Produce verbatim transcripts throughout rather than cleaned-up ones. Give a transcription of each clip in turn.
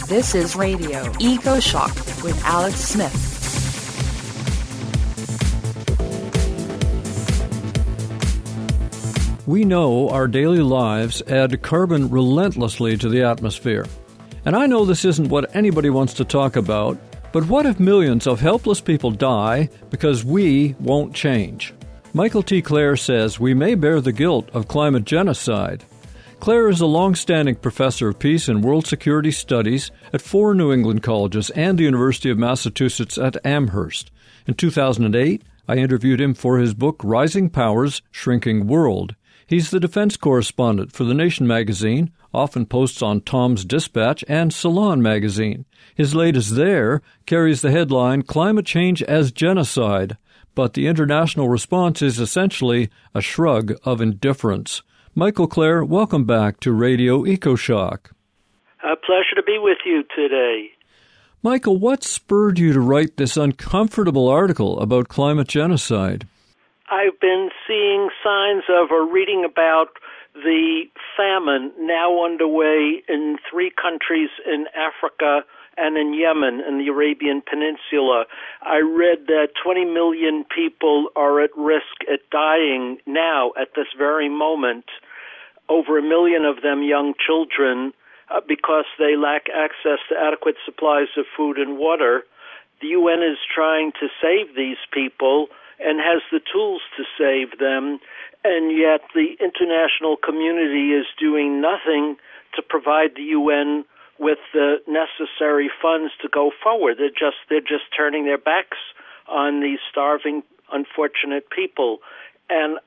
This is Radio Eco Shock with Alex Smith. We know our daily lives add carbon relentlessly to the atmosphere. And I know this isn't what anybody wants to talk about, but what if millions of helpless people die because we won't change? Michael T. Clare says we may bear the guilt of climate genocide. Clare is a long-standing professor of peace and world security studies at four New England colleges and the University of Massachusetts at Amherst. In two thousand eight, I interviewed him for his book Rising Powers, Shrinking World. He's the defense correspondent for The Nation magazine, often posts on Tom's Dispatch and Salon magazine. His latest there carries the headline, Climate Change as Genocide, but the international response is essentially a shrug of indifference. Michael Clare, welcome back to Radio EcoShock. A pleasure to be with you today. Michael, what spurred you to write this uncomfortable article about climate genocide? I've been seeing signs of or reading about the famine now underway in three countries in Africa and in Yemen, in the Arabian Peninsula. I read that twenty million people are at risk at dying now at this very moment, over a million of them young children, uh, because they lack access to adequate supplies of food and water. The U N is trying to save these people and has the tools to save them, and yet the international community is doing nothing to provide the U N with the necessary funds to go forward. They're just they're just turning their backs on these starving, unfortunate people. And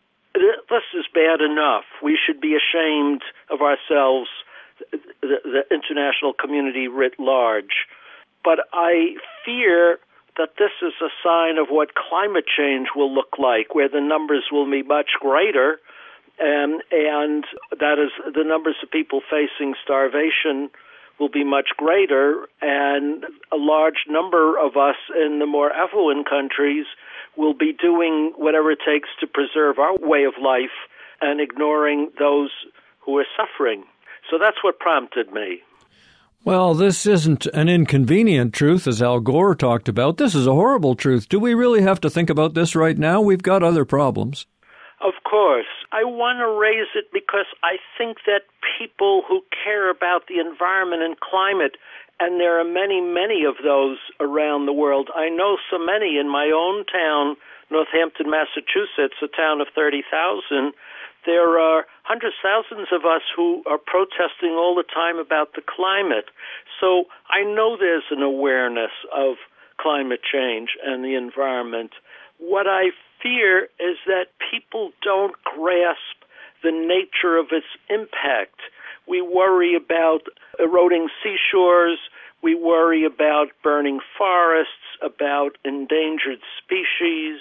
this is bad enough. We should be ashamed of ourselves, the, the international community writ large. But I fear that this is a sign of what climate change will look like, where the numbers will be much greater, and, and that is the numbers of people facing starvation will be much greater, and a large number of us in the more affluent countries will be doing whatever it takes to preserve our way of life and ignoring those who are suffering. So that's what prompted me. Well, this isn't an inconvenient truth, as Al Gore talked about. This is a horrible truth. Do we really have to think about this right now? We've got other problems. Of course. I want to raise it because I think that people who care about the environment and climate, and there are many, many of those around the world. I know so many in my own town, Northampton, Massachusetts, a town of thirty thousand. There are hundreds of thousands of us who are protesting all the time about the climate. So I know there's an awareness of climate change and the environment. What I fear is that people don't grasp the nature of its impact. We worry about eroding seashores. We worry about burning forests, about endangered species.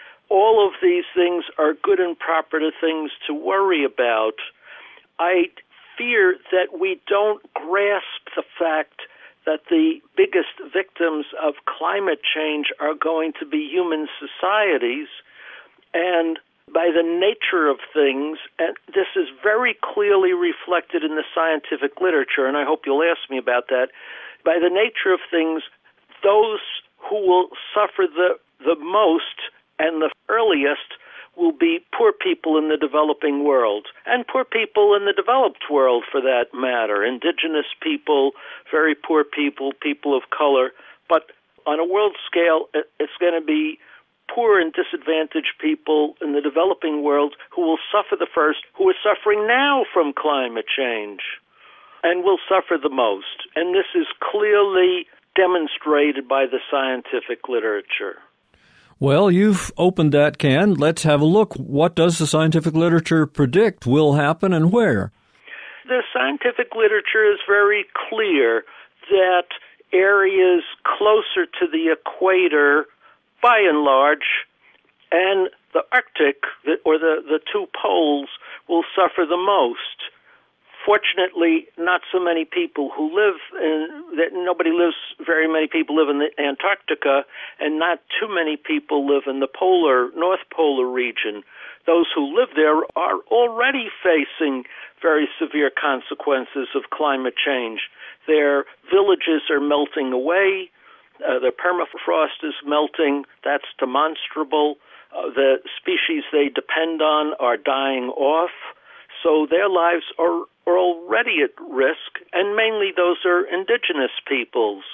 All of these things are good and proper things to worry about. I fear that we don't grasp the fact that the biggest victims of climate change are going to be human societies, and by the nature of things, and this is very clearly reflected in the scientific literature, and I hope you'll ask me about that, by the nature of things, those who will suffer the, the most and the earliest will be poor people in the developing world, and poor people in the developed world for that matter, indigenous people, very poor people, people of color. But on a world scale, it's going to be poor and disadvantaged people in the developing world who will suffer the first, who are suffering now from climate change, and will suffer the most. And this is clearly demonstrated by the scientific literature. Well, you've opened that can. Let's have a look. What does the scientific literature predict will happen and where? The scientific literature is very clear that areas closer to the equator, by and large, and the Arctic, or the, the two poles, will suffer the most. Fortunately, not so many people who live in, that nobody lives, very many people live in the Antarctica, and not too many people live in the polar, North Polar region. those who live there are already facing very severe consequences of climate change. Their villages are melting away. Uh, the permafrost is melting. That's demonstrable. Uh, the species they depend on are dying off. So their lives are, are already at risk, and mainly those are indigenous peoples.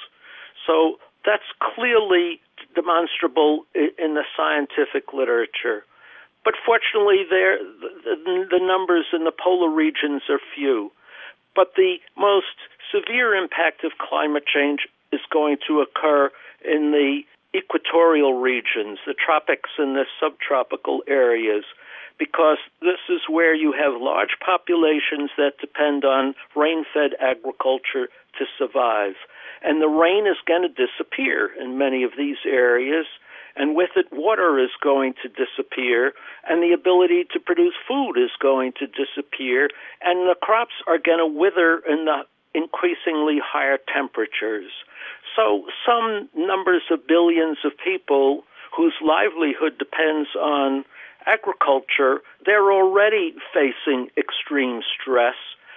So that's clearly demonstrable in the scientific literature. But fortunately, there the, the numbers in the polar regions are few. But the most severe impact of climate change is going to occur in the equatorial regions, the tropics and the subtropical areas, because this is where you have large populations that depend on rain-fed agriculture to survive. And the rain is going to disappear in many of these areas, and with it, water is going to disappear, and the ability to produce food is going to disappear, and the crops are going to wither in the increasingly higher temperatures. So some numbers of billions of people whose livelihood depends on agriculture, they're already facing extreme stress.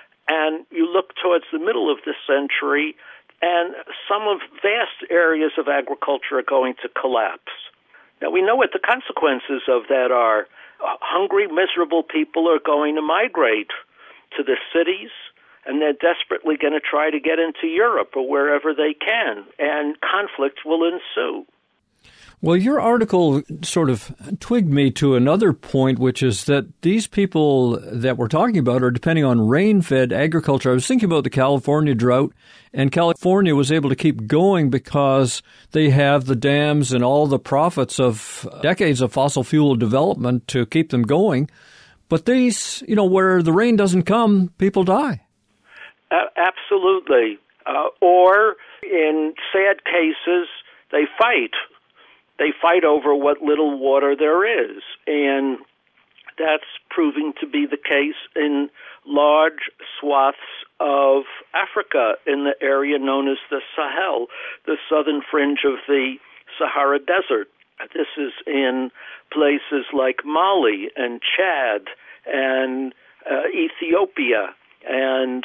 And you look towards the middle of the century, and some of vast areas of agriculture are going to collapse. Now, we know what the consequences of that are. Hungry, miserable people are going to migrate to the cities, and they're desperately going to try to get into Europe or wherever they can, and conflict will ensue. Well, your article sort of twigged me to another point, which is that these people that we're talking about are depending on rain-fed agriculture. I was thinking about the California drought, and California was able to keep going because they have the dams and all the profits of decades of fossil fuel development to keep them going. But these, you know, where the rain doesn't come, people die. Uh, absolutely. Uh, or, in sad cases, they fight. They fight over what little water there is. And that's proving to be the case in large swaths of Africa, in the area known as the Sahel, the southern fringe of the Sahara Desert. This is in places like Mali and Chad and uh, Ethiopia and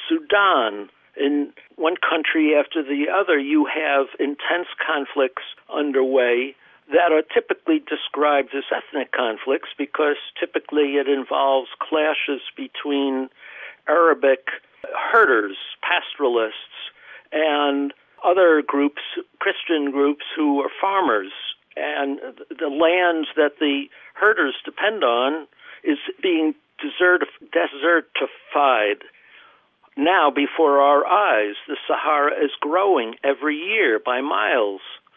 Sudan. In one country after the other, you have intense conflicts underway that are typically described as ethnic conflicts because typically it involves clashes between Arabic herders, pastoralists, and other groups, Christian groups, who are farmers. And the lands that the herders depend on is being desert- desertified. Now, before our eyes, the Sahara is growing every year by miles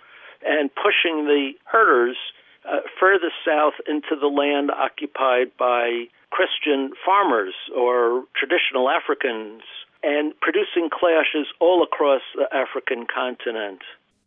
and pushing the herders uh, further south into the land occupied by Christian farmers or traditional Africans, and producing clashes all across the African continent.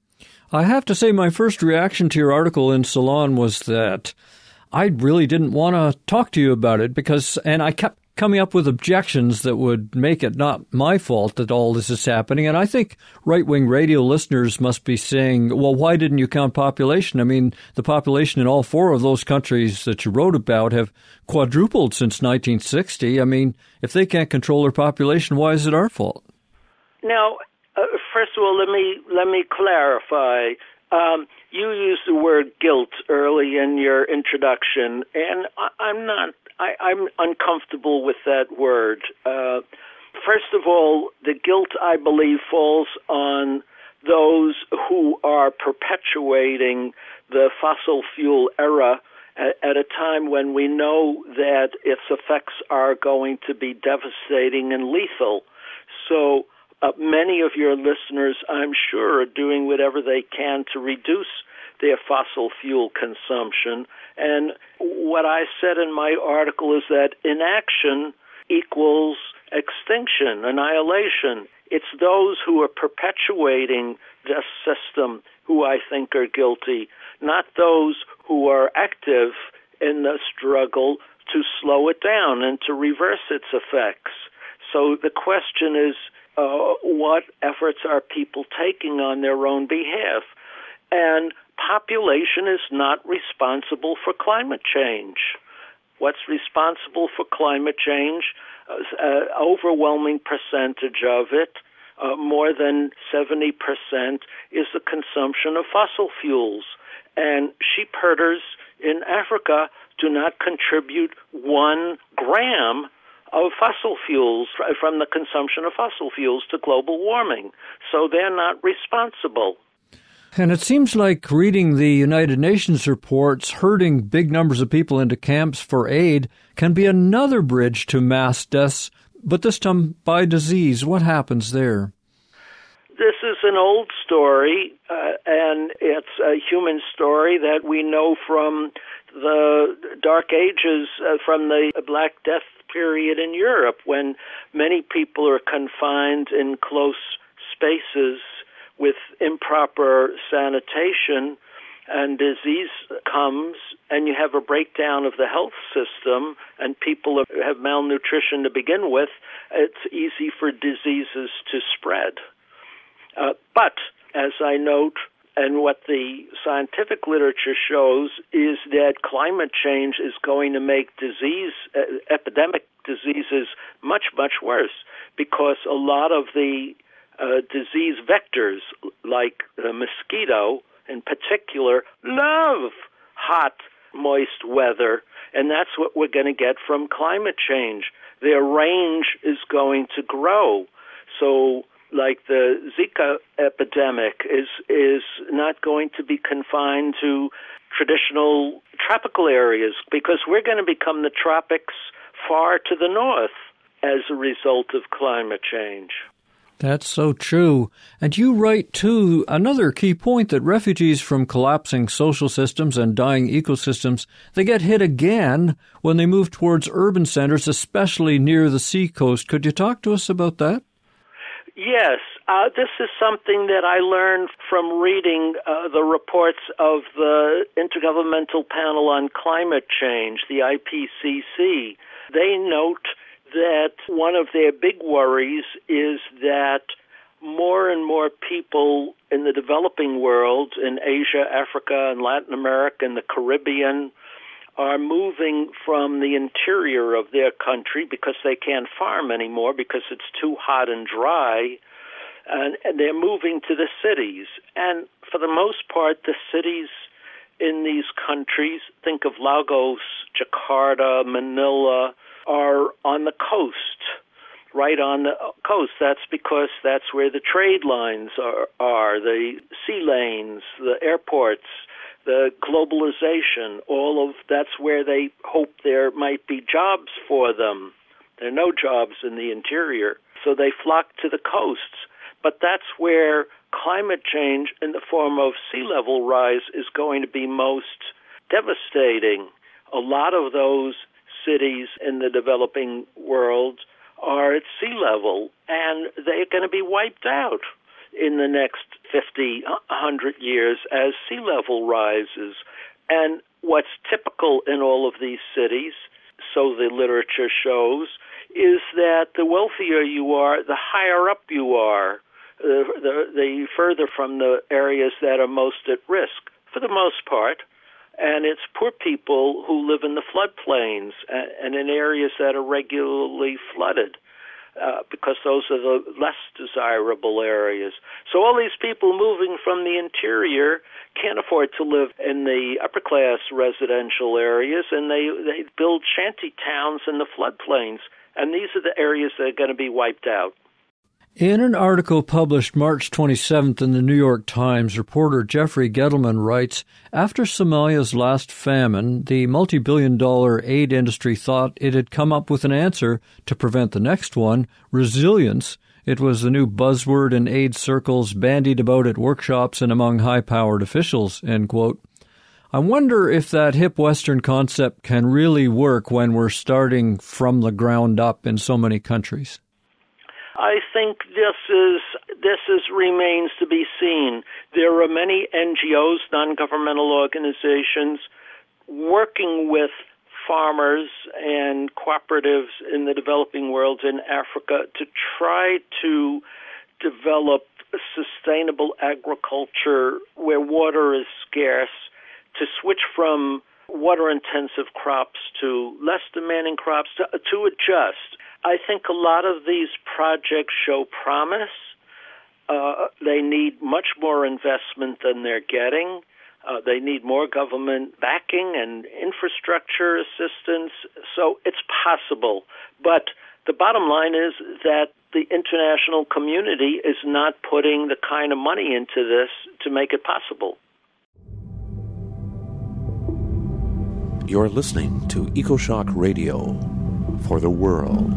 I have to say my first reaction to your article in Salon was that I really didn't want to talk to you about it because, and I kept coming up with objections that would make it not my fault that all this is happening. And I think right-wing radio listeners must be saying, well, why didn't you count population? I mean, the population in all four of those countries that you wrote about have quadrupled since nineteen sixty. I mean, if they can't control their population, why is it our fault? Now, uh, first of all, let me let me clarify. Um, you used the word guilt early in your introduction, and I, I'm not. I, I'm uncomfortable with that word. Uh, first of all, the guilt, I believe, falls on those who are perpetuating the fossil fuel era at, at a time when we know that its effects are going to be devastating and lethal. So uh, many of your listeners, I'm sure, are doing whatever they can to reduce their fossil fuel consumption. And what I said in my article is that inaction equals extinction, annihilation. It's those who are perpetuating this system who I think are guilty, not those who are active in the struggle to slow it down and to reverse its effects. So the question is, uh, what efforts are people taking on their own behalf? And population is not responsible for climate change. what's responsible for climate change, an overwhelming percentage of it, uh, more than seventy percent, is the consumption of fossil fuels. And sheep herders in Africa do not contribute one gram of fossil fuels from the consumption of fossil fuels to global warming. So they're not responsible. And it seems like reading the United Nations reports, herding big numbers of people into camps for aid can be another bridge to mass deaths, but this time by disease. What happens there? This is an old story, uh, and it's a human story that we know from the Dark Ages, uh, from the Black Death period in Europe, when many people are confined in close spaces with improper sanitation, and disease comes, and you have a breakdown of the health system, and people have malnutrition to begin with. It's easy for diseases to spread. Uh, but, as I note, and what the scientific literature shows, is that climate change is going to make disease, uh, epidemic diseases much, much worse, because a lot of the uh, disease vectors, like the mosquito in particular, love hot, moist weather, and that's what we're going to get from climate change. Their range is going to grow. So, like the Zika epidemic is is not going to be confined to traditional tropical areas, because we're going to become the tropics far to the north as a result of climate change. That's so true. And you write, too, another key point, that refugees from collapsing social systems and dying ecosystems, they get hit again when they move towards urban centers, especially near the seacoast. Could you talk to us about that? Yes, uh, this is something that I learned from reading uh, the reports of the Intergovernmental Panel on Climate Change, the I P C C. They note that one of their big worries is that more and more people in the developing world, in Asia, Africa, and Latin America, and the Caribbean, are moving from the interior of their country because they can't farm anymore because it's too hot and dry, and, and they're moving to the cities. And for the most part, the cities in these countries, think of Lagos, Jakarta, Manila, are on the coast, right on the coast. That's because that's where the trade lines are, are the sea lanes, the airports, the globalization, all of that's where they hope there might be jobs for them. There are no jobs in the interior, so they flock to the coasts. But that's where climate change in the form of sea level rise is going to be most devastating. A lot of those cities in the developing world are at sea level, and they're going to be wiped out in the next fifty, one hundred years as sea level rises. And what's typical in all of these cities, so the literature shows, is that the wealthier you are, the higher up you are, the, the, the further from the areas that are most at risk, for the most part. And it's poor people who live in the floodplains and in areas that are regularly flooded, uh, because those are the less desirable areas. So all these people moving from the interior can't afford to live in the upper-class residential areas, and they, they build shanty towns in the floodplains. And these are the areas that are going to be wiped out. In an article published March twenty-seventh in the New York Times, reporter Jeffrey Gettleman writes, after Somalia's last famine, the multi-billion dollar aid industry thought it had come up with an answer to prevent the next one, resilience. It was the new buzzword in aid circles, bandied about at workshops and among high-powered officials, end quote. I wonder if that hip Western concept can really work when we're starting from the ground up in so many countries. I think this is this is remains to be seen. There are many N G Os, non-governmental organizations, working with farmers and cooperatives in the developing world in Africa to try to develop sustainable agriculture where water is scarce, to switch from water-intensive crops to less demanding crops to, to adjust. I think a lot of these projects show promise. Uh, they need much more investment than they're getting. Uh, they need more government backing and infrastructure assistance. So it's possible. But the bottom line is that the international community is not putting the kind of money into this to make it possible. You're listening to EcoShock Radio for the world.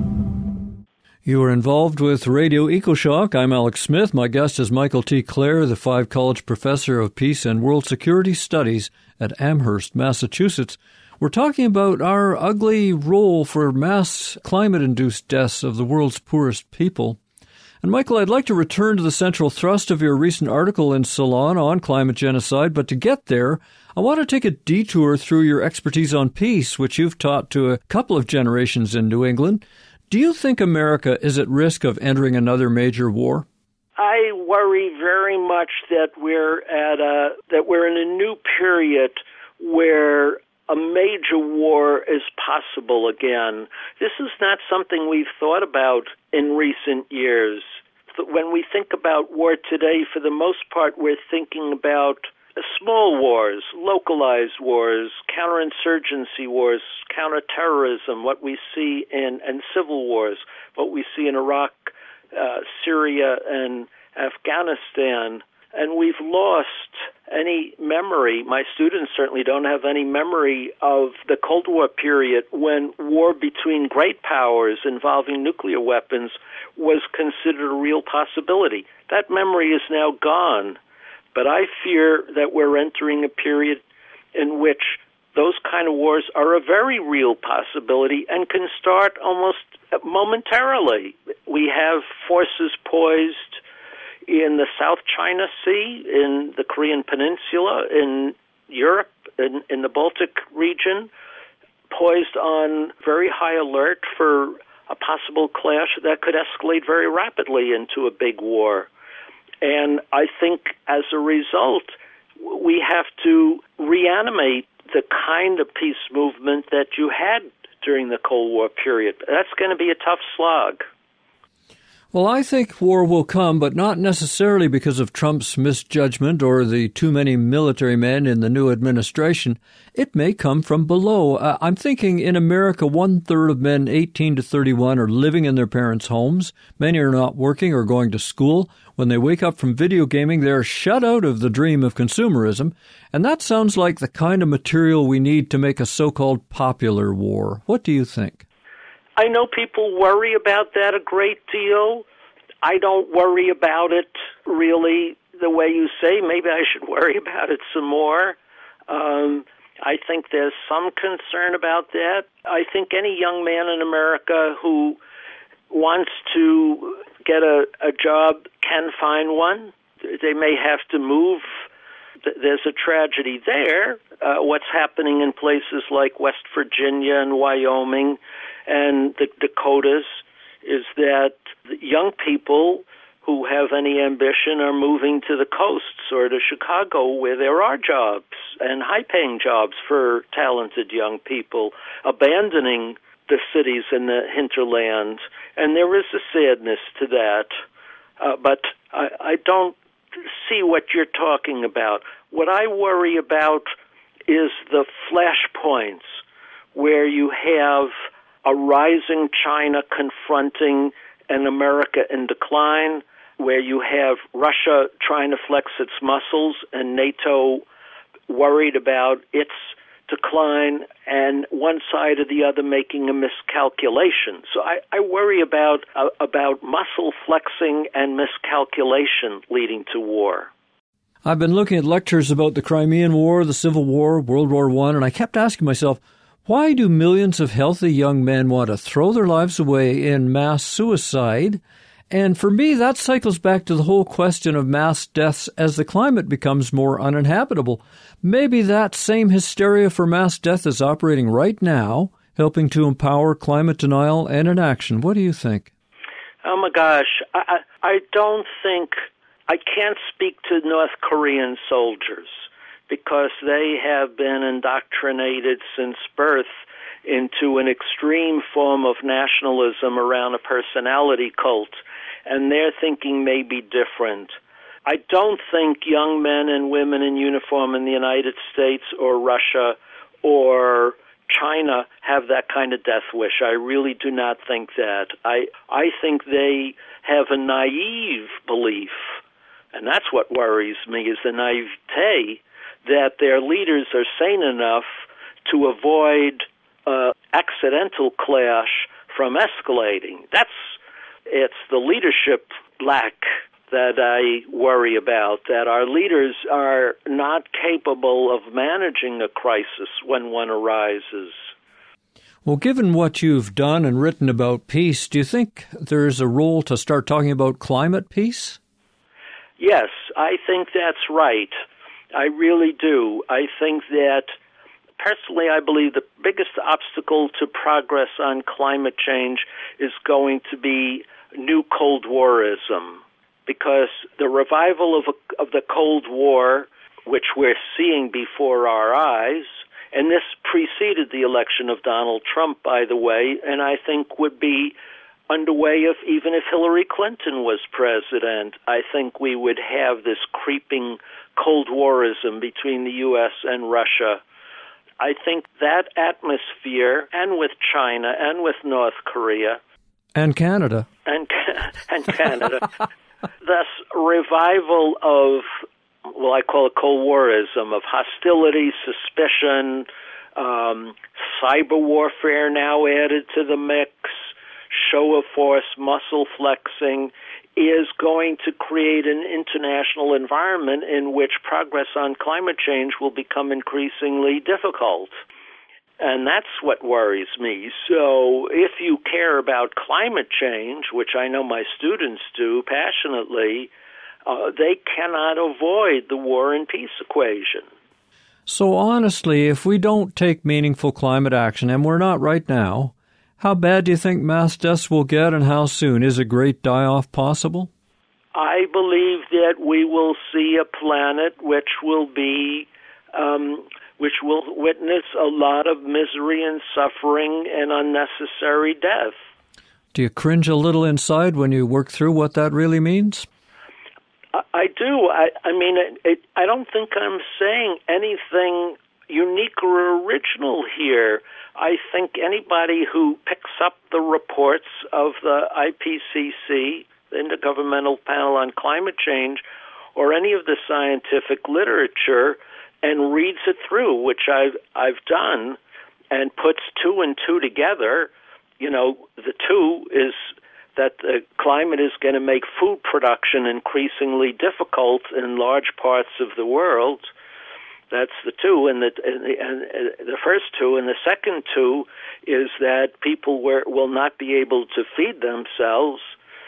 You are involved with Radio EcoShock. I'm Alex Smith. My guest is Michael T. Clare, the Five College Professor of Peace and World Security Studies at Amherst, Massachusetts. We're talking about our ugly role for mass climate-induced deaths of the world's poorest people. And Michael, I'd like to return to the central thrust of your recent article in Salon on climate genocide, but to get there, I want to take a detour through your expertise on peace, which you've taught to a couple of generations in New England. Do you think America is at risk of entering another major war? I worry very much that we're at a that we're in a new period where a major war is possible again. This is not something we've thought about in recent years. When we think about war today, for the most part, we're thinking about small wars, localized wars, counterinsurgency wars, counterterrorism, what we see in and civil wars, what we see in Iraq, uh, Syria, and Afghanistan. And we've lost any memory. My students certainly don't have any memory of the Cold War period when war between great powers involving nuclear weapons was considered a real possibility. That memory is now gone. But I fear that we're entering a period in which those kind of wars are a very real possibility and can start almost momentarily. We have forces poised in the South China Sea, in the Korean Peninsula, in Europe, in, in the Baltic region, poised on very high alert for a possible clash that could escalate very rapidly into a big war. And I think as a result, we have to reanimate the kind of peace movement that you had during the Cold War period. That's going to be a tough slog. Well, I think war will come, but not necessarily because of Trump's misjudgment or the too many military men in the new administration. It may come from below. Uh, I'm thinking in America, one-third of men eighteen to thirty-one are living in their parents' homes. Many are not working or going to school. When they wake up from video gaming, they're shut out of the dream of consumerism. And that sounds like the kind of material we need to make a so-called popular war. What do you think? I know people worry about that a great deal. I don't worry about it really the way you say. Maybe I should worry about it some more. Um, I think there's some concern about that. I think any young man in America who wants to get a, a job can find one. They may have to move. There's a tragedy there. Uh, what's happening in places like West Virginia and Wyoming and the Dakotas is that young people who have any ambition are moving to the coasts or to Chicago where there are jobs and high-paying jobs for talented young people, abandoning the cities and the hinterland. And there is a sadness to that. Uh, but I, I don't see what you're talking about. What I worry about is the flashpoints where you have a rising China confronting an America in decline, where you have Russia trying to flex its muscles and NATO worried about its decline, and one side or the other making a miscalculation. So I, I worry about uh, about muscle flexing and miscalculation leading to war. I've been looking at lectures about the Crimean War, the Civil War, World War One, and I kept asking myself, why do millions of healthy young men want to throw their lives away in mass suicide? And for me, that cycles back to the whole question of mass deaths as the climate becomes more uninhabitable. Maybe that same hysteria for mass death is operating right now, helping to empower climate denial and inaction. What do you think? Oh, my gosh. I, I don't think... I can't speak to North Korean soldiers because they have been indoctrinated since birth into an extreme form of nationalism around a personality cult, and their thinking may be different. I don't think young men and women in uniform in the United States or Russia or China have that kind of death wish. I really do not think that. I I think they have a naive belief, and that's what worries me, is the naivete that their leaders are sane enough to avoid uh, accidental clash from escalating. That's it's the leadership lack that I worry about, that our leaders are not capable of managing a crisis when one arises. Well, given what you've done and written about peace, do you think there's a role to start talking about climate peace? Yes, I think that's right. I really do. I think that, personally, I believe the biggest obstacle to progress on climate change is going to be new Cold Warism, because the revival of, a, of the Cold War, which we're seeing before our eyes, and this preceded the election of Donald Trump, by the way, and I think would be underway if even if Hillary Clinton was president. I think we would have this creeping Cold Warism between the U S and Russia. I think that atmosphere, and with China, and with North Korea, and Canada, and and Canada, this revival of, well, I call it Cold Warism, of hostility, suspicion, um, cyber warfare now added to the mix, show of force, muscle flexing, is going to create an international environment in which progress on climate change will become increasingly difficult. And that's what worries me. So if you care about climate change, which I know my students do passionately, uh, they cannot avoid the war and peace equation. So honestly, if we don't take meaningful climate action, and we're not right now, how bad do you think mass deaths will get, and how soon? Is a great die-off possible? I believe that we will see a planet which will be... Um, which will witness a lot of misery and suffering and unnecessary death. Do you cringe a little inside when you work through what that really means? I, I do. I, I mean, it, it, I don't think I'm saying anything unique or original here. I think anybody who picks up the reports of the I P C C, the Intergovernmental Panel on Climate Change, or any of the scientific literature, and reads it through, which I've I've done, and puts two and two together, you know, the two is that the climate is going to make food production increasingly difficult in large parts of the world. That's the two, and the and the, and the first two, and the second two is that people were, will not be able to feed themselves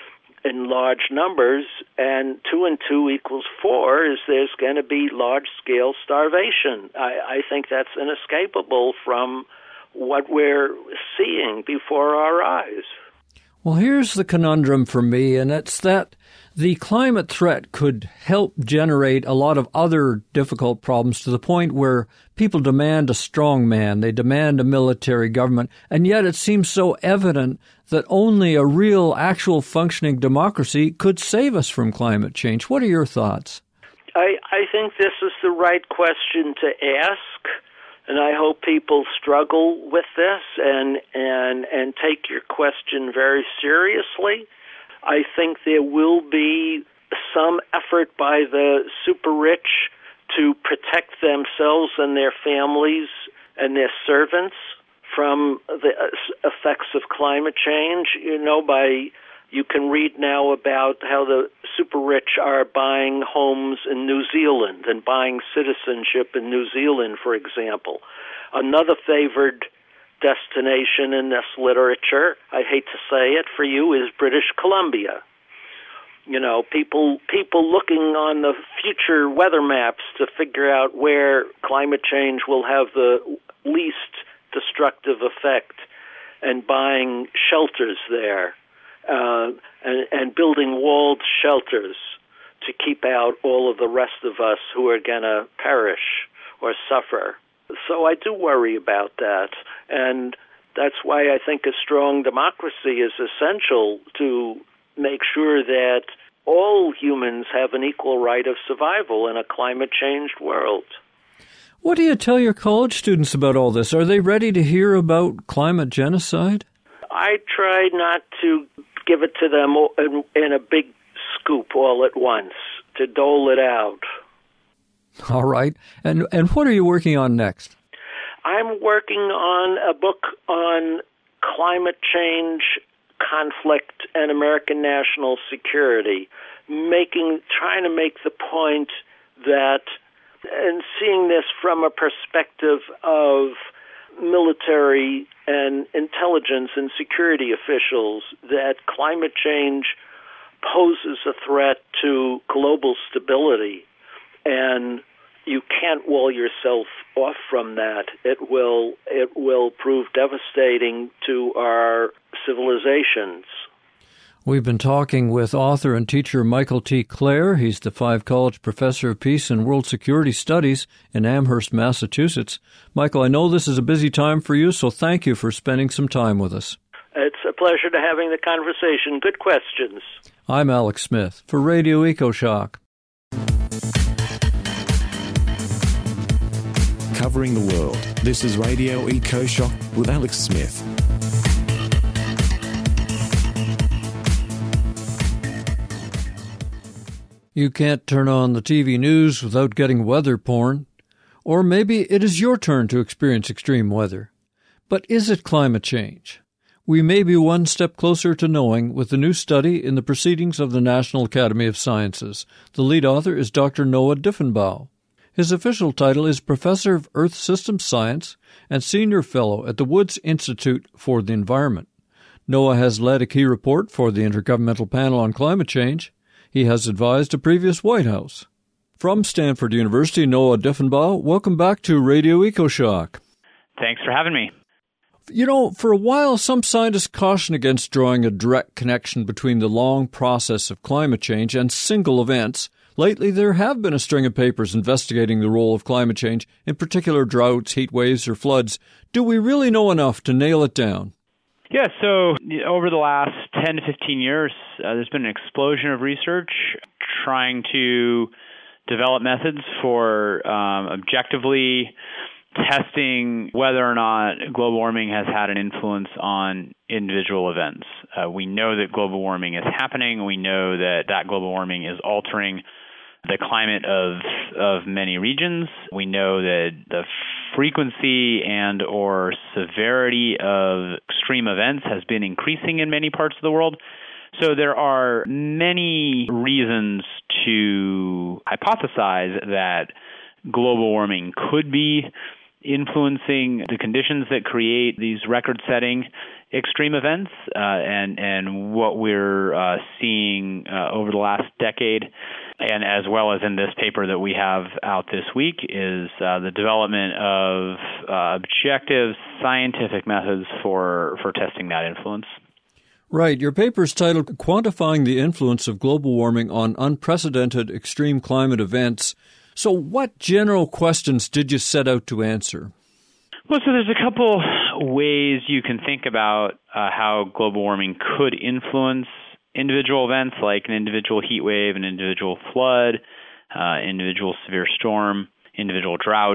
in large numbers, and two and two equals four is there's going to be large-scale starvation. I, I think that's inescapable from what we're seeing before our eyes. Well, here's the conundrum for me, and it's that the climate threat could help generate a lot of other difficult problems to the point where people demand a strong man, they demand a military government, and yet it seems so evident that only a real, actual functioning democracy could save us from climate change. What are your thoughts? I, I think this is the right question to ask, and I hope people struggle with this and and and take your question very seriously. I think there will be some effort by the super rich to protect themselves and their families and their servants from the effects of climate change. You know, by you can read now about how the super rich are buying homes in New Zealand and buying citizenship in New Zealand, for example. Another favored destination in this literature, I hate to say it for you, is British Columbia. You know, people people looking on the future weather maps to figure out where climate change will have the least destructive effect, and buying shelters there, uh, and, and building walled shelters to keep out all of the rest of us who are going to perish. or suffer. So I do worry about that, and that's why I think a strong democracy is essential to make sure that all humans have an equal right of survival in a climate-changed world. What do you tell your college students about all this? Are they ready to hear about climate genocide? I try not to give it to them in, in a big scoop all at once, to dole it out. All right. And and what are you working on next? I'm working on a book on climate change, conflict, and American national security, making trying to make the point that, and seeing this from a perspective of military and intelligence and security officials, that climate change poses a threat to global stability, and you can't wall yourself off from that. It will it will prove devastating to our civilizations. We've been talking with author and teacher Michael T. Clare. He's the Five College Professor of Peace and World Security Studies in Amherst, Massachusetts. Michael, I know this is a busy time for you, so thank you for spending some time with us. It's a pleasure to having the conversation. Good questions. I'm Alex Smith for Radio EcoShock. Covering the world, this is Radio EcoShock with Alex Smith. You can't turn on the T V news without getting weather porn. Or maybe it is your turn to experience extreme weather. But is it climate change? We may be one step closer to knowing with the new study in the Proceedings of the National Academy of Sciences. The lead author is Doctor Noah Diffenbaugh. His official title is Professor of Earth Systems Science and Senior Fellow at the Woods Institute for the Environment. Noah has led a key report for the Intergovernmental Panel on Climate Change. He has advised a previous White House. From Stanford University, Noah Diffenbaugh, welcome back to Radio EcoShock. Thanks for having me. You know, for a while, some scientists caution against drawing a direct connection between the long process of climate change and single events. Lately, there have been a string of papers investigating the role of climate change, in particular droughts, heat waves, or floods. Do we really know enough to nail it down? Yeah, so over the last ten to fifteen years, uh, there's been an explosion of research trying to develop methods for um, objectively testing whether or not global warming has had an influence on individual events. Uh, we know that global warming is happening. We know that that global warming is altering the climate of of many regions. We know that the frequency and or severity of extreme events has been increasing in many parts of the world. So there are many reasons to hypothesize that global warming could be influencing the conditions that create these record-setting extreme events, uh, and and what we're uh, seeing uh, over the last decade, and as well as in this paper that we have out this week, is uh, the development of uh, objective scientific methods for, for testing that influence. Right. Your paper is titled Quantifying the Influence of Global Warming on Unprecedented Extreme Climate Events. So what general questions did you set out to answer? Well, so there's a couple ways you can think about uh, how global warming could influence individual events, like an individual heat wave, an individual flood, uh, individual severe storm, individual drought.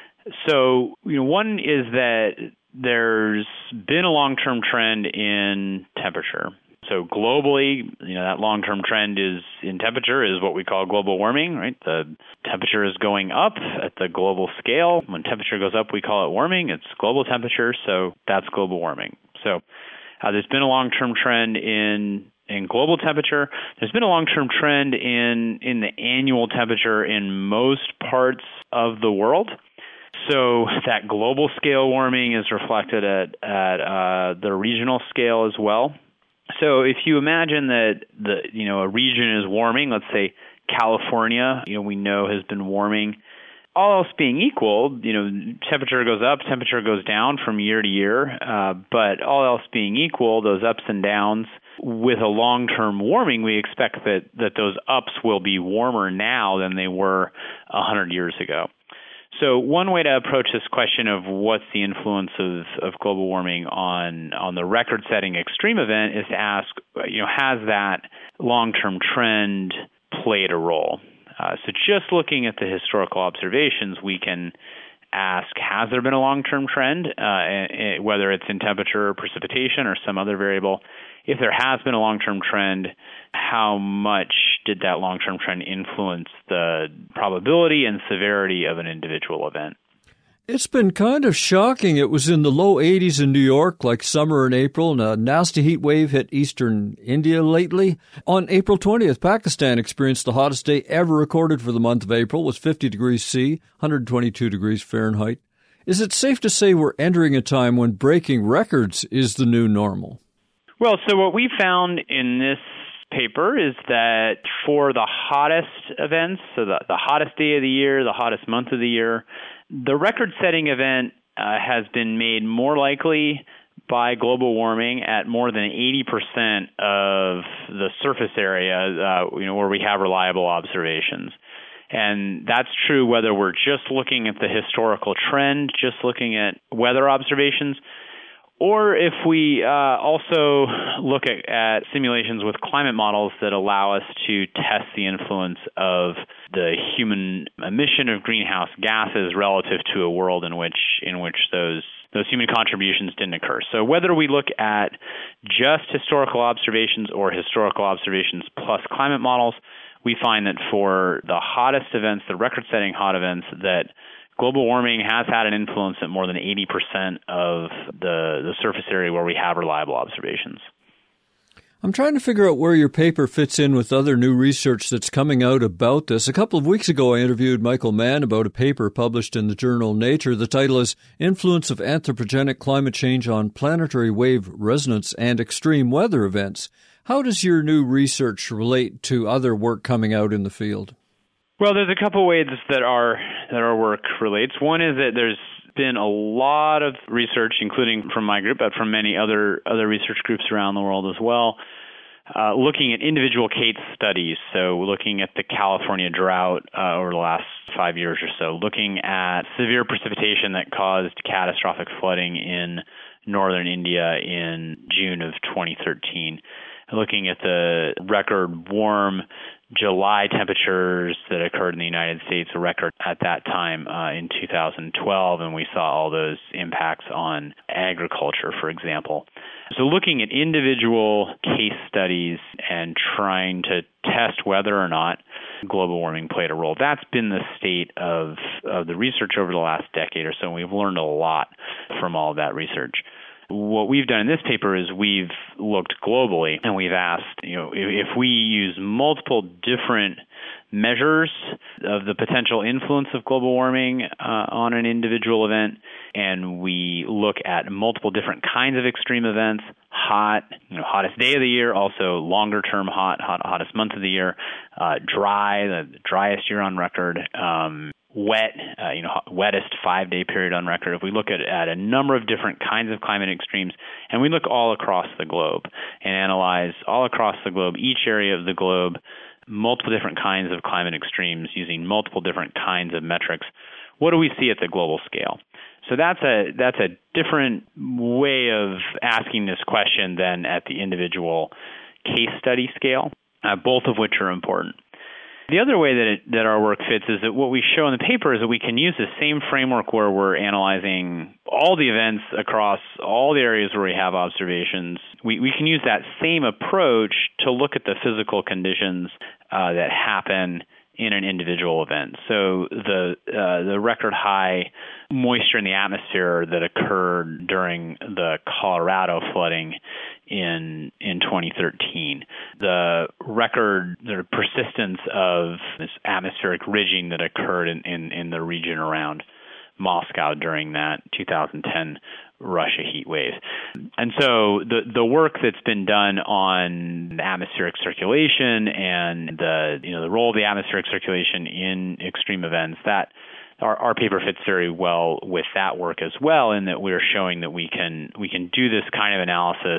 So, you know, one is that there's been a long-term trend in temperature. So globally, you know, that long-term trend is in temperature is what we call global warming, right? The temperature is going up at the global scale. When temperature goes up, we call it warming. It's global temperature, so that's global warming. So uh, there's been a long-term trend in in global temperature. There's been a long-term trend in in the annual temperature in most parts of the world. So that global scale warming is reflected at at uh, the regional scale as well. So if you imagine that the you know a region is warming, let's say California, you know we know has been warming. All else being equal, you know temperature goes up, temperature goes down from year to year. Uh, but all else being equal, those ups and downs with a long-term warming, we expect that that those ups will be warmer now than they were a hundred years ago. So one way to approach this question of what's the influence of, of global warming on on the record-setting extreme event is to ask, you know, has that long-term trend played a role? Uh, so just looking at the historical observations, we can ask, has there been a long-term trend, uh, whether it's in temperature or precipitation or some other variable? If there has been a long-term trend, how much did that long-term trend influence the probability and severity of an individual event? It's been kind of shocking. It was in the low eighties in New York, like summer in April, and a nasty heat wave hit eastern India lately. On April twentieth, Pakistan experienced the hottest day ever recorded for the month of April, was fifty degrees C, one hundred twenty-two degrees Fahrenheit. Is it safe to say we're entering a time when breaking records is the new normal? Well, so what we found in this paper is that for the hottest events, so the, the hottest day of the year, the hottest month of the year, the record-setting event uh, has been made more likely by global warming at more than eighty percent of the surface area, uh, you know, where we have reliable observations. And that's true whether we're just looking at the historical trend, just looking at weather observations, or if we uh, also look at, at simulations with climate models that allow us to test the influence of the human emission of greenhouse gases relative to a world in which in which those those human contributions didn't occur. So whether we look at just historical observations or historical observations plus climate models, we find that for the hottest events, the record-setting hot events, that global warming has had an influence at more than eighty percent of the, the surface area where we have reliable observations. I'm trying to figure out where your paper fits in with other new research that's coming out about this. A couple of weeks ago, I interviewed Michael Mann about a paper published in the journal Nature. The title is Influence of Anthropogenic Climate Change on Planetary Wave Resonance and Extreme Weather Events. How does your new research relate to other work coming out in the field? Well, there's a couple ways that our that our work relates. One is that there's been a lot of research, including from my group, but from many other other research groups around the world as well, uh, looking at individual case studies. So looking at the California drought uh, over the last five years or so, looking at severe precipitation that caused catastrophic flooding in northern India in June of twenty thirteen, looking at the record warm July temperatures that occurred in the United States, a record at that time uh, in two thousand twelve, and we saw all those impacts on agriculture, for example. So looking at individual case studies and trying to test whether or not global warming played a role. That's been the state of, of the research over the last decade or so, and we've learned a lot from all of that research. What we've done in this paper is we've looked globally and we've asked, you know, if, if we use multiple different measures of the potential influence of global warming uh, on an individual event, and we look at multiple different kinds of extreme events, hot, you know, hottest day of the year, also longer term hot, hot hottest month of the year, uh, dry, the driest year on record, um, wet, uh, you know, wettest five-day period on record. If we look at, at a number of different kinds of climate extremes, and we look all across the globe and analyze all across the globe, each area of the globe, multiple different kinds of climate extremes using multiple different kinds of metrics, what do we see at the global scale? So that's a that's a different way of asking this question than at the individual case study scale, uh, both of which are important. The other way that it, that our work fits is that what we show in the paper is that we can use the same framework where we're analyzing all the events across all the areas where we have observations. We, we can use that same approach to look at the physical conditions uh, that happen in an individual event. So the uh, the record high moisture in the atmosphere that occurred during the Colorado flooding in in twenty thirteen, the record the persistence of this atmospheric ridging that occurred in, in, in the region around Moscow during that two thousand ten Russia heat wave. And so the the work that's been done on atmospheric circulation and the you know the role of the atmospheric circulation in extreme events, that our, our paper fits very well with that work as well, in that we're showing that we can we can do this kind of analysis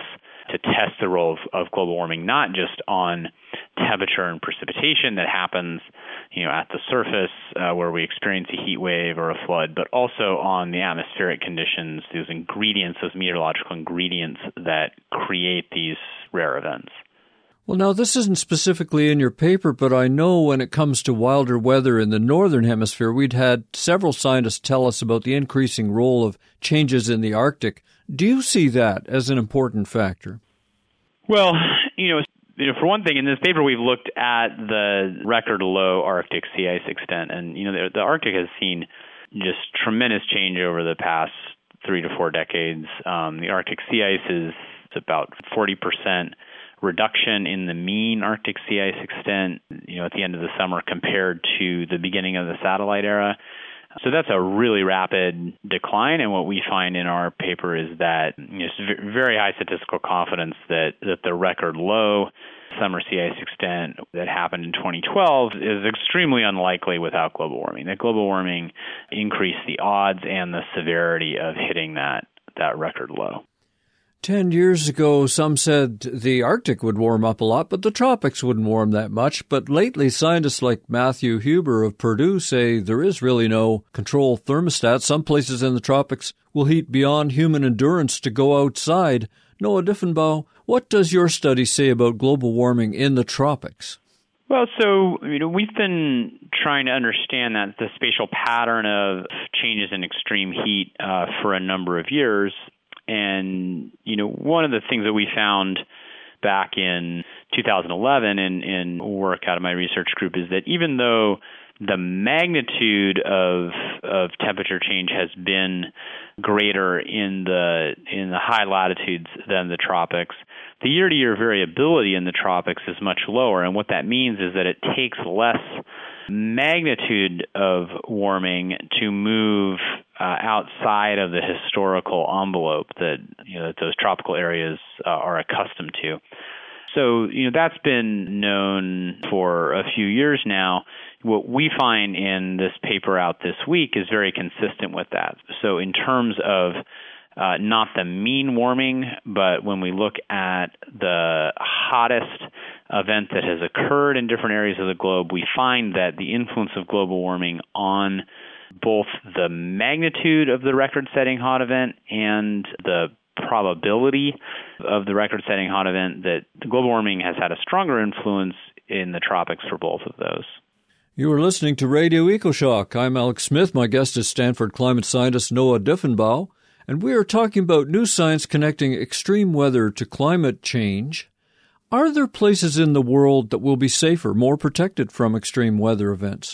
to test the role of, of global warming, not just on temperature and precipitation that happens, you know, at the surface uh, where we experience a heat wave or a flood, but also on the atmospheric conditions, those ingredients, those meteorological ingredients that create these rare events. Well, now, this isn't specifically in your paper, but I know when it comes to wilder weather in the northern hemisphere, we'd had several scientists tell us about the increasing role of changes in the Arctic. Do you see that as an important factor? Well, you know, you know, for one thing, in this paper, we've looked at the record low Arctic sea ice extent. And, you know, the, the Arctic has seen just tremendous change over the past three to four decades. Um, the Arctic sea ice is about forty percent reduction in the mean Arctic sea ice extent, you know, at the end of the summer compared to the beginning of the satellite era. So that's a really rapid decline, and what we find in our paper is that you know, it's very high statistical confidence that, that the record low summer sea ice extent that happened in twenty twelve is extremely unlikely without global warming. That global warming increased the odds and the severity of hitting that, that record low. Ten years ago, some said the Arctic would warm up a lot, but the tropics wouldn't warm that much. But lately, scientists like Matthew Huber of Purdue say there is really no control thermostat. Some places in the tropics will heat beyond human endurance to go outside. Noah Diffenbaugh, what does your study say about global warming in the tropics? Well, so you know, we've been trying to understand that the spatial pattern of changes in extreme heat uh, for a number of years. And, you know, one of the things that we found back in two thousand eleven in, in work out of my research group is that even though the magnitude of of temperature change has been greater in the in the high latitudes than the tropics, the year-to-year variability in the tropics is much lower. And what that means is that it takes less magnitude of warming to move uh, outside of the historical envelope that you know that those tropical areas uh, are accustomed to. So you know that's been known for a few years now. What we find in this paper out this week is very consistent with that. So in terms of uh, not the mean warming, but when we look at the hottest event that has occurred in different areas of the globe, we find that the influence of global warming on both the magnitude of the record-setting hot event and the probability of the record-setting hot event, that global warming has had a stronger influence in the tropics for both of those. You are listening to Radio EcoShock. I'm Alex Smith. My guest is Stanford climate scientist Noah Diffenbaugh, and we are talking about new science connecting extreme weather to climate change. Are there places in the world that will be safer, more protected from extreme weather events?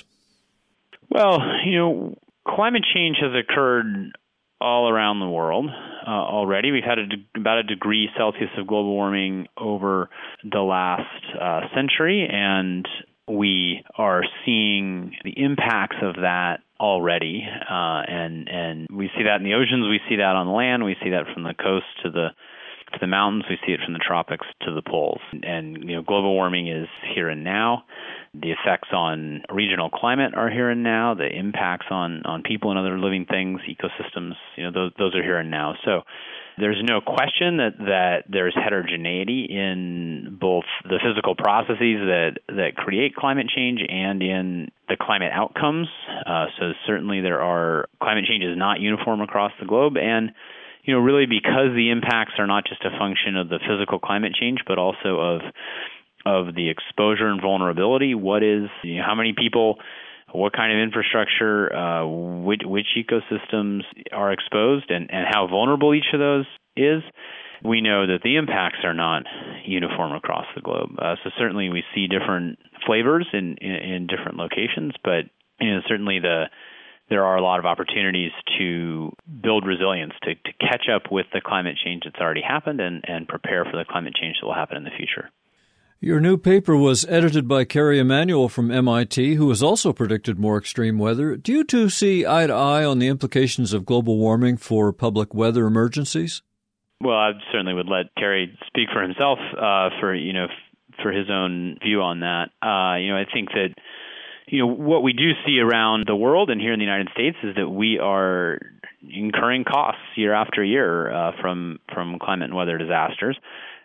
Well, you know, climate change has occurred all around the world uh, already. We've had a de- about a degree Celsius of global warming over the last uh, century, and we are seeing the impacts of that already, uh, and and we see that in the oceans. We see that on land. We see that from the coast to the to the mountains. We see it from the tropics to the poles. And you know, global warming is here and now. The effects on regional climate are here and now. The impacts on, on people and other living things, ecosystems, you know, those those are here and now. So there's no question that, that there's heterogeneity in both the physical processes that, that create climate change and in the climate outcomes. Uh, so certainly there are climate change is not uniform across the globe, and you know, really because the impacts are not just a function of the physical climate change, but also of of the exposure and vulnerability. What is, you know, how many people, what kind of infrastructure, uh, which, which ecosystems are exposed, and, and how vulnerable each of those is. We know that the impacts are not uniform across the globe. Uh, so certainly we see different flavors in, in, in different locations, but you know, certainly the there are a lot of opportunities to build resilience, to, to catch up with the climate change that's already happened and, and prepare for the climate change that will happen in the future. Your new paper was edited by Kerry Emanuel from M I T, who has also predicted more extreme weather. Do you two see eye to eye on the implications of global warming for public weather emergencies? Well, I certainly would let Kerry speak for himself, uh, for you know, f- for his own view on that. Uh, you know, I think that you know what we do see around the world and here in the United States is that we are incurring costs year after year uh, from from climate and weather disasters.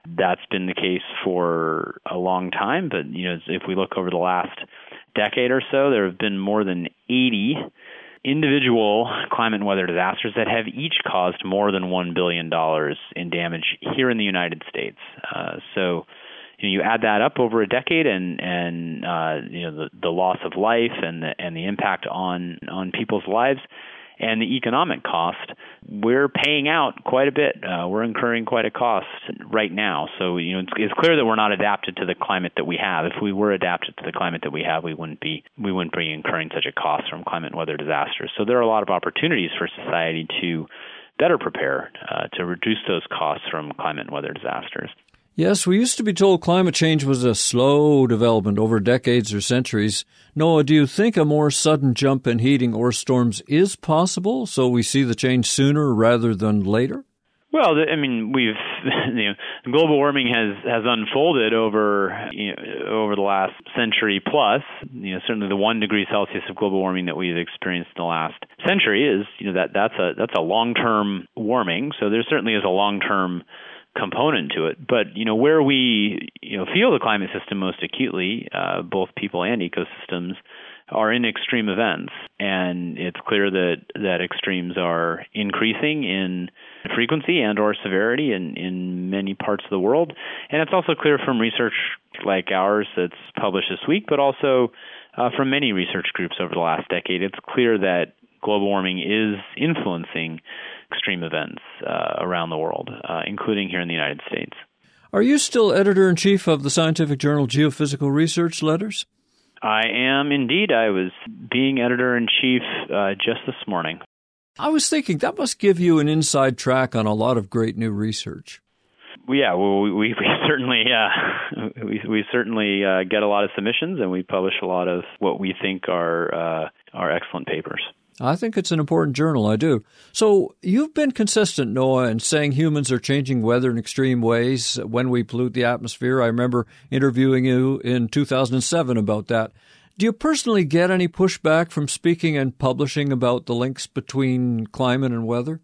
That's been the case for a long time, but you know, if we look over the last decade or so, there have been more than eighty individual climate and weather disasters that have each caused more than one billion dollars in damage here in the United States. Uh, so you know, you add that up over a decade, and and uh, you know the, the loss of life and the and the impact on on people's lives and the economic cost, we're paying out quite a bit. Uh, we're incurring quite a cost right now. So you know it's, it's clear that we're not adapted to the climate that we have. If we were adapted to the climate that we have, we wouldn't be we wouldn't be incurring such a cost from climate and weather disasters. So there are a lot of opportunities for society to better prepare uh, to reduce those costs from climate and weather disasters. Yes, we used to be told climate change was a slow development over decades or centuries. Noah, do you think a more sudden jump in heating or storms is possible, so we see the change sooner rather than later? Well, I mean, we've you know, global warming has, has unfolded over you know, over the last century plus. You know, certainly the one degree Celsius of global warming that we've experienced in the last century is you know that that's a that's a long term warming. So there certainly is a long term component to it. But, you know, where we, you know, feel the climate system most acutely, uh, both people and ecosystems, are in extreme events. And it's clear that, that extremes are increasing in frequency and or severity in, in many parts of the world. And it's also clear from research like ours that's published this week, but also uh, from many research groups over the last decade, it's clear that global warming is influencing extreme events uh, around the world, uh, including here in the United States. Are you still editor-in-chief of the scientific journal Geophysical Research Letters? I am indeed. I was being editor-in-chief uh, just this morning. I was thinking that must give you an inside track on a lot of great new research. Well, yeah, well, we, we, we certainly uh, we, we certainly uh, get a lot of submissions, and we publish a lot of what we think are uh, are excellent papers. I think it's an important journal, I do. So you've been consistent, Noah, in saying humans are changing weather in extreme ways when we pollute the atmosphere. I remember interviewing you in two thousand seven about that. Do you personally get any pushback from speaking and publishing about the links between climate and weather?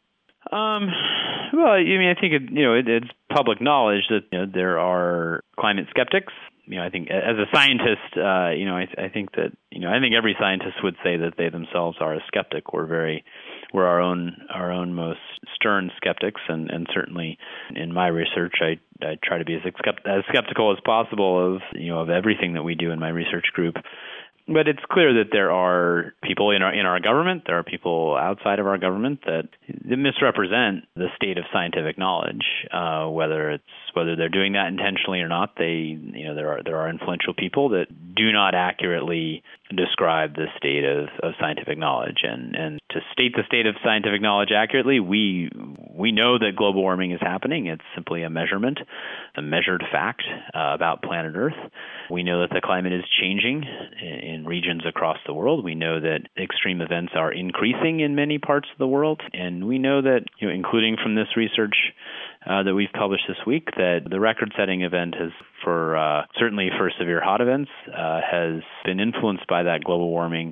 Um, well, I mean, I think it, you know it, it's public knowledge that you know, there are climate skeptics. You know, I think as a scientist, uh, you know, I, I think that, you know, I think every scientist would say that they themselves are a skeptic. We're very, we're our own, our own most stern skeptics, and, and certainly in my research, I, I try to be as, as skeptical as possible of, you know, of everything that we do in my research group. But it's clear that there are people in our in our government, there are people outside of our government that misrepresent the state of scientific knowledge. Uh, whether it's whether they're doing that intentionally or not, they you know there are there are influential people that do not accurately describe the state of, of scientific knowledge. And, and to state the state of scientific knowledge accurately, we we know that global warming is happening. It's simply a measurement, a measured fact uh, about planet Earth. We know that the climate is changing in, in regions across the world. We know that extreme events are increasing in many parts of the world. And we know that, you know, including from this research uh, that we've published this week, that the record-setting event has, for uh, certainly for severe hot events, uh, has been influenced by that global warming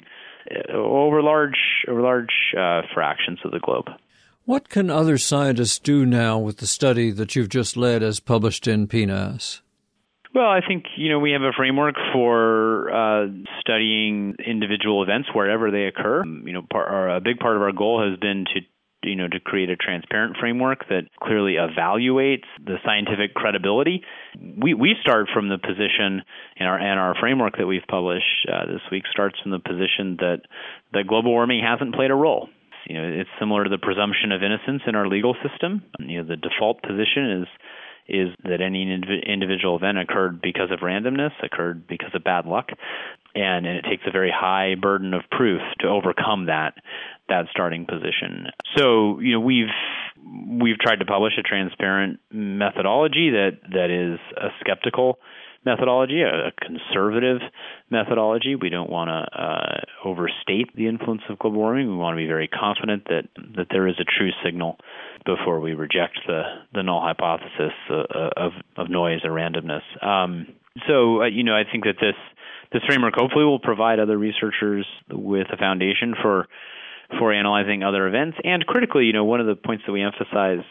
over large over large uh, fractions of the globe. What can other scientists do now with the study that you've just led as published in P N A S? Well, I think, you know, we have a framework for uh, studying individual events wherever they occur. You know, part, or a big part of our goal has been to you know, to create a transparent framework that clearly evaluates the scientific credibility. We we start from the position, and our and our framework that we've published uh, this week starts from the position that that global warming hasn't played a role. You know, it's similar to the presumption of innocence in our legal system. You know, the default position is is that any individual event occurred because of randomness, occurred because of bad luck, and, and it takes a very high burden of proof to overcome that that starting position. So, you know, we've we've tried to publish a transparent methodology that, that is a skeptical methodology, a conservative methodology. We don't want to uh, overstate the influence of global warming. We want to be very confident that, that there is a true signal before we reject the, the null hypothesis uh, of, of noise or randomness. Um, so, uh, you know, I think that this this framework hopefully will provide other researchers with a foundation for for analyzing other events. And critically, you know, one of the points that we emphasize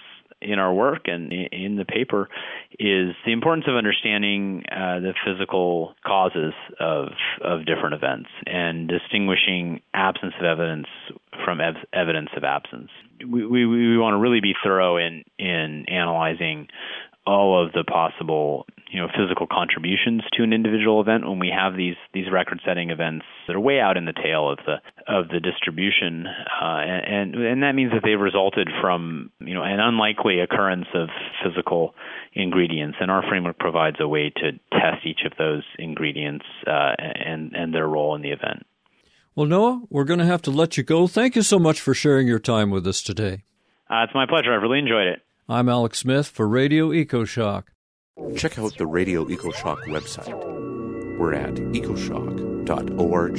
in our work and in the paper is the importance of understanding uh, the physical causes of of different events and distinguishing absence of evidence from ev- evidence of absence. We, we, we want to really be thorough in, in analyzing all of the possible, you know, physical contributions to an individual event when we have these these record-setting events that are way out in the tail of the of the distribution, uh, and and that means that they've resulted from, you know, an unlikely occurrence of physical ingredients. And our framework provides a way to test each of those ingredients uh, and and their role in the event. Well, Noah, we're going to have to let you go. Thank you so much for sharing your time with us today. Uh, it's my pleasure. I've really enjoyed it. I'm Alex Smith for Radio EcoShock. Check out the Radio EcoShock website. We're at ecoshock dot org.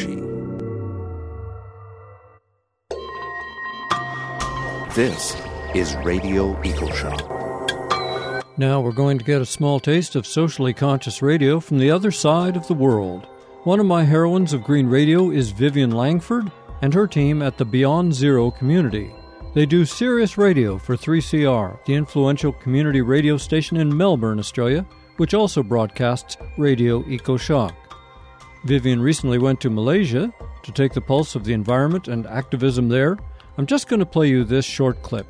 This is Radio EcoShock. Now we're going to get a small taste of socially conscious radio from the other side of the world. One of my heroines of Green Radio is Vivian Langford and her team at the Beyond Zero community. They do Sirius Radio for three C R, the influential community radio station in Melbourne, Australia, which also broadcasts Radio EcoShock. Vivian recently went to Malaysia to take the pulse of the environment and activism there. I'm just going to play you this short clip.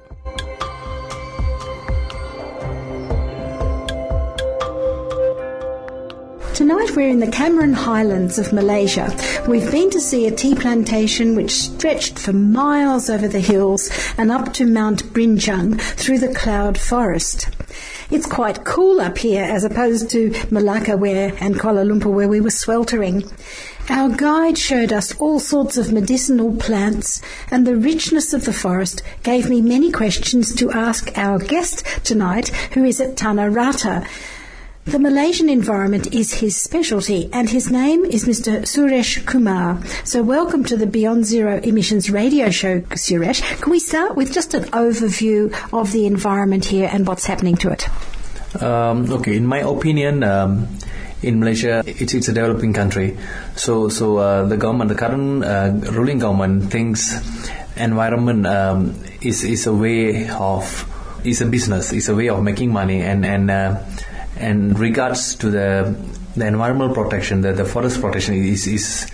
Tonight we're in the Cameron Highlands of Malaysia. We've been to see a tea plantation which stretched for miles over the hills and up to Mount Brinjang through the cloud forest. It's quite cool up here as opposed to Malacca where, and Kuala Lumpur where we were sweltering. Our guide showed us all sorts of medicinal plants, and the richness of the forest gave me many questions to ask our guest tonight, who is at Tanah Rata. The Malaysian environment is his specialty, and his name is Mister Suresh Kumar. So welcome to the Beyond Zero Emissions radio show, Suresh. Can we start with just an overview of the environment here and what's happening to it? Um, okay, in my opinion, um, in Malaysia, it's, it's a developing country. So so uh, the government, the current uh, ruling government thinks environment um, is, is a way of, is a business, is a way of making money, and, and uh, And regards to the the environmental protection, the, the forest protection is is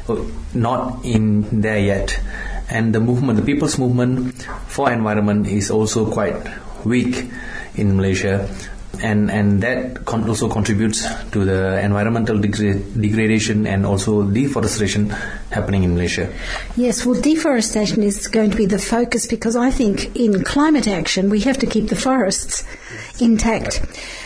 not in there yet, and the movement, the people's movement for environment is also quite weak in Malaysia, and and that con- also contributes to the environmental degra- degradation and also deforestation happening in Malaysia. Yes, well, deforestation is going to be the focus because I think in climate action we have to keep the forests intact.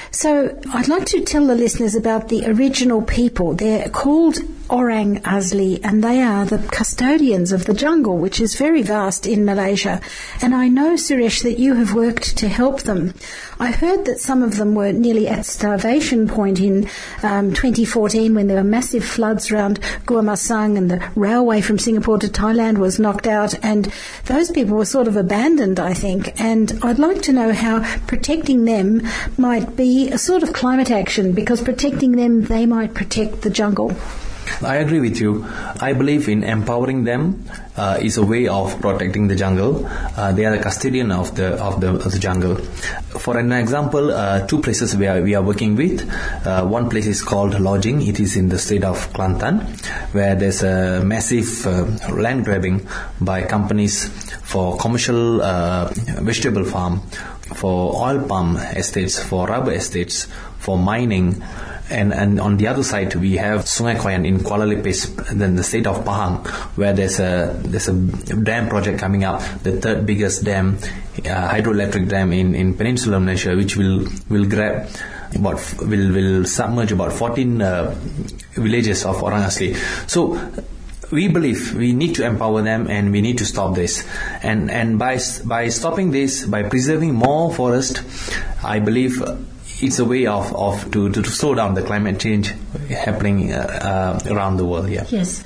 So I'd like to tell the listeners about the original people. They're called Orang Asli, and they are the custodians of the jungle, which is very vast in Malaysia. And I know, Suresh, that you have worked to help them. I heard that some of them were nearly at starvation point in um, twenty fourteen when there were massive floods around Gua Masang and the railway from Singapore to Thailand was knocked out, and those people were sort of abandoned, I think. And I'd like to know how protecting them might be a sort of climate action, because protecting them, they might protect the jungle. I agree with you. I believe in empowering them uh, is a way of protecting the jungle. Uh, they are the custodian of the of the, of the jungle. For an example, uh, two places we are we are working with. Uh, one place is called Lodging. It is in the state of Kelantan, where there's a massive uh, land grabbing by companies for commercial uh, vegetable farm, for oil palm estates, for rubber estates, for mining. And and on the other side we have Sungai Koyan in Kuala Lumpur, then the state of Pahang, where there's a there's a dam project coming up, the third biggest dam, uh, hydroelectric dam in, in Peninsular Malaysia, which will will grab about will will submerge about fourteen uh, villages of Orang Asli. So we believe we need to empower them, and we need to stop this. And and by by stopping this, by preserving more forest, I believe it's a way of, of to, to, to slow down the climate change happening uh, uh, around the world. Yeah. Yes.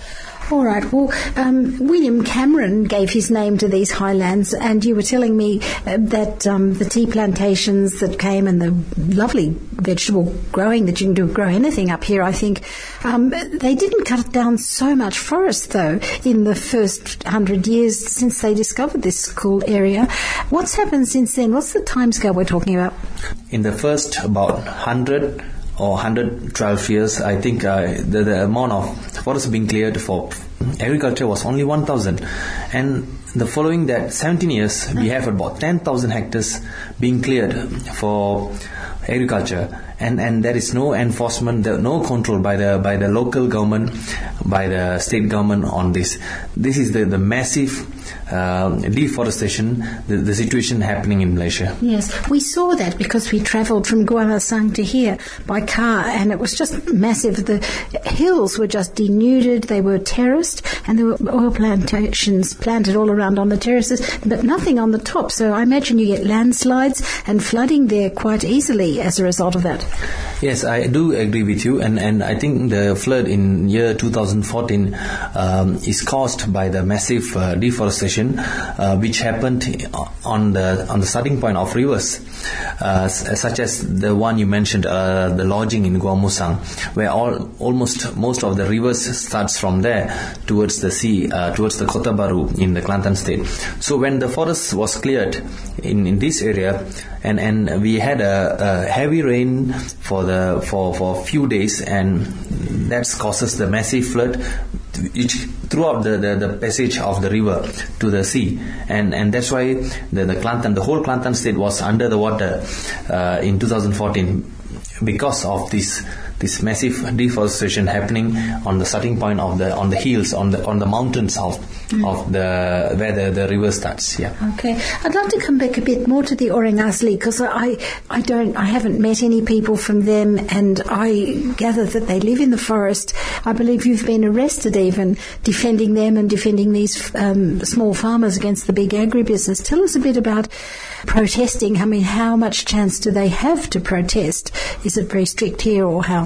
All right. Well, um, William Cameron gave his name to these highlands, and you were telling me uh, that um, the tea plantations that came and the lovely vegetable growing that you can do grow anything up here, I think, um, they didn't cut down so much forest, though, in the first hundred years since they discovered this cool area. What's happened since then? What's the timescale we're talking about? In the first about one hundred or one hundred twelve years, I think uh, the, the amount of forest being cleared for agriculture was only one thousand. And the following that seventeen years, we have about ten thousand hectares being cleared for agriculture. And, and there is no enforcement, there, no control by the by the local government, by the state government on this. This is the, the massive uh, deforestation, the, the situation happening in Malaysia. Yes, we saw that because we travelled from Guamasang to here by car, and it was just massive. The hills were just denuded, they were terraced, and there were oil plantations planted all around on the terraces, but nothing on the top. So I imagine you get landslides and flooding there quite easily as a result of that. Yes, I do agree with you, and, and I think the flood in year two thousand fourteen um, is caused by the massive uh, deforestation uh, which happened on the on the starting point of rivers, uh, such as the one you mentioned, uh, the lodging in Guamusang, where all almost most of the rivers starts from there towards the sea, uh, towards the Kota Baru in the Kelantan state. So when the forest was cleared in, in this area, and, and we had a, a heavy rain for the for for a few days, and that causes the massive flood which throughout the, the, the passage of the river to the sea, and and that's why the, the Kelantan, the whole Kelantan state was under the water uh, in two thousand fourteen because of this this massive deforestation happening on the starting point of the on the hills, on the on the mountains of mm. of the where the, the river starts. Yeah. Okay, I'd like to come back a bit more to the Orang Asli, because I I don't I haven't met any people from them, and I gather that they live in the forest. I believe you've been arrested even defending them and defending these um, small farmers against the big agribusiness. Tell us a bit about protesting. I mean, how much chance do they have to protest? Is it very strict here, or how?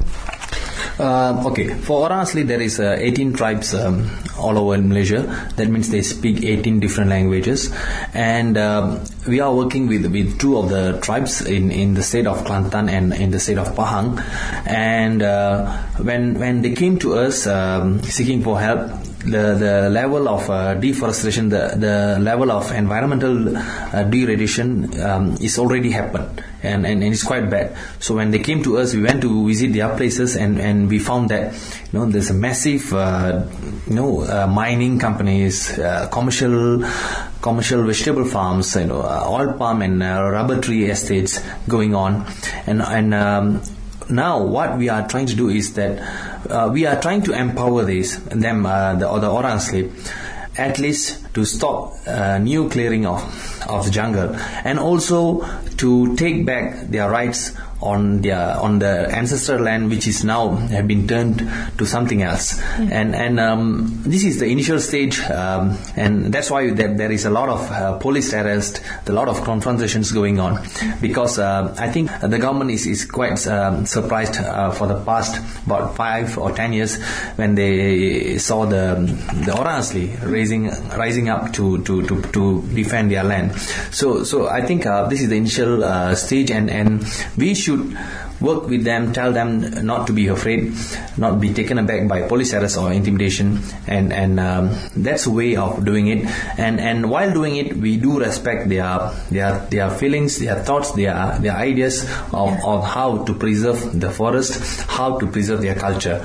Uh, okay, for Orang Asli there is uh, eighteen tribes um, all over in Malaysia. That means they speak eighteen different languages, and um, we are working with with two of the tribes in, in the state of Kelantan and in the state of Pahang. And uh, when when they came to us um, seeking for help, the the level of uh, deforestation, the the level of environmental uh, degradation um, is already happened, and, and and it's quite bad. So when they came to us, we went to visit their places, and, and we found that you know there's a massive uh, you know uh, mining companies, uh, commercial commercial vegetable farms, you know uh, oil palm and uh, rubber tree estates going on, and and um, now what we are trying to do is that uh, we are trying to empower these them uh, the or the Orang Asli, at least to stop uh, new clearing of of the jungle, and also to take back their rights on their on the ancestral land, which is now have been turned to something else. Mm. And and um, this is the initial stage, um, and that's why there, there is a lot of uh, police arrest, a lot of confrontations going on, because uh, I think the government is is quite um, surprised uh, for the past about five or ten years when they saw the the Orang Asli raising rising up to to to, to defend their land. So so I think uh, this is the initial uh, stage, and and we should work with them, tell them not to be afraid, not be taken aback by police arrest or intimidation, and and um, that's a way of doing it. And and while doing it, we do respect their their their feelings, their thoughts, their their ideas of, of how to preserve the forest, how to preserve their culture.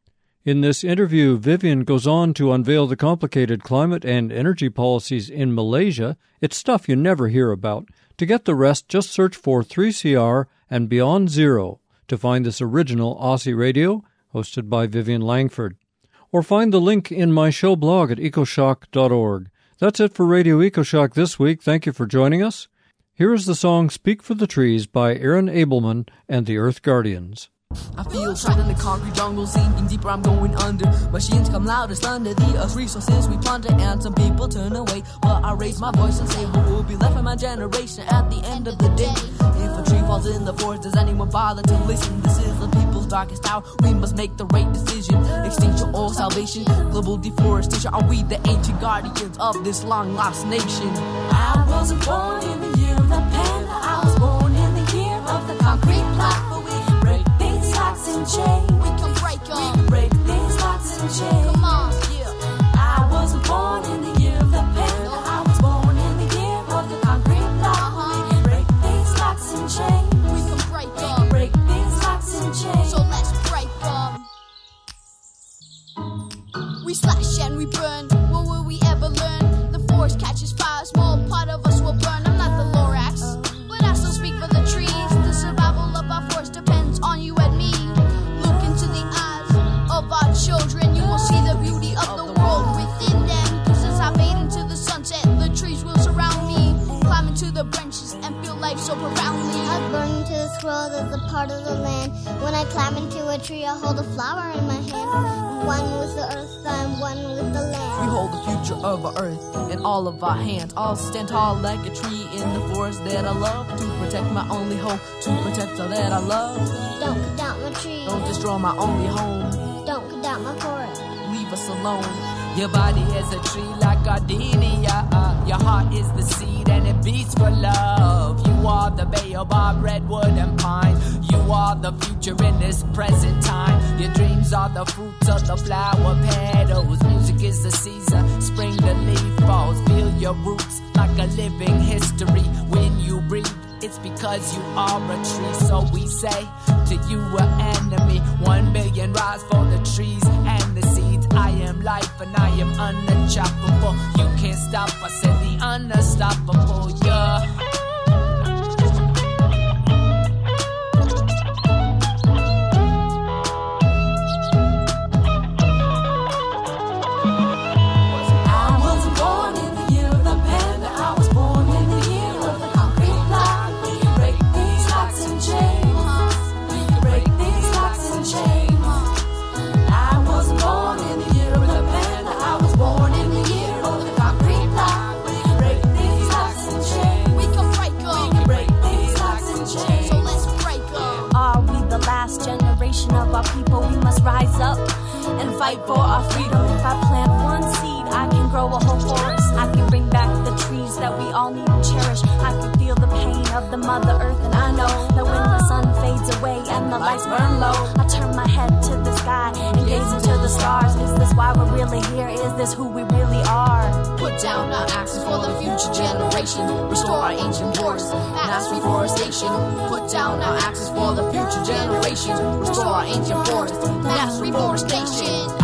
In this interview, Vivian goes on to unveil the complicated climate and energy policies in Malaysia. It's stuff you never hear about. To get the rest, just search for three C R and Beyond Zero to find this original Aussie radio, hosted by Vivian Langford. Or find the link in my show blog at ecoshock dot org. That's it for Radio EcoShock this week. Thank you for joining us. Here is the song Speak for the Trees by Aaron Abelman and the Earth Guardians. I feel trapped in the concrete jungle, sinking deeper, I'm going under. Machines come loud as thunder, the earth's resources we plunder, and some people turn away. But I raise my voice and say what will be left of my generation at the end of the day. If a tree falls in the forest, does anyone bother to listen? This is the people's darkest hour, we must make the right decision. Extinct your old salvation. Global deforestation, are we the ancient guardians of this long lost nation? I wasn't born in the year of the panda, I was born in the year of the concrete block. But we can break these locks and chains. We can break them. We can break these locks and chains. Come on, yeah. I wasn't born in the year of the panda, I was born in the year of the concrete block. Uh-huh. We can break these locks and chains. We can break We them. can break these locks and chains. So let's break them. We slash and we burn. What will we ever learn? The forest catches fire, a small part of us will burn. I'm not the Lorax, but I still speak for the trees. The survival of our forest depends on you and me. Look into the eyes of our children. You will see the beauty of the world within them. Cause as I fade into the sunset, the trees will surround me. Climb into the branches and feel life so profoundly. I burn into the squirrel that's a part of the land. When I climb into a tree, I hold a flower in my hand. One with the earth and one with the land. We hold the future of our earth in all of our hands. I'll stand tall like a tree in the forest that I love. To protect my only home, to protect all that I love. Don't cut down my tree. Don't destroy my only home. Don't cut down my forest. Leave us alone. Your body is a tree like gardenia. Uh, your heart is the seed and it beats for love. You are the baobab, redwood and pine. You are the future in this present time. Your dreams are the fruits of the flower petals. Music is the season, spring the leaf falls. Feel your roots like a living history. When you breathe, it's because you are a tree. So we say to you an enemy, one billion rise for the trees and the seeds. I am life and I am unchoppable. You can't stop us in the unstoppable, yeah. Of our people, we must rise up and fight for our freedom. If I plant one seed, I can grow a whole forest. I can bring back the trees that we all need and cherish. I can feel the pain of the Mother Earth, and I know that when the sun fades away and the lights burn low, I turn my head to the sky and gaze into the stars. Is this why we're really here? Is this who we really are? Put down our axes for the future generation. Restore our ancient forests, mass reforestation. Put down our axes for the future generation. Restore our ancient forests, mass reforestation.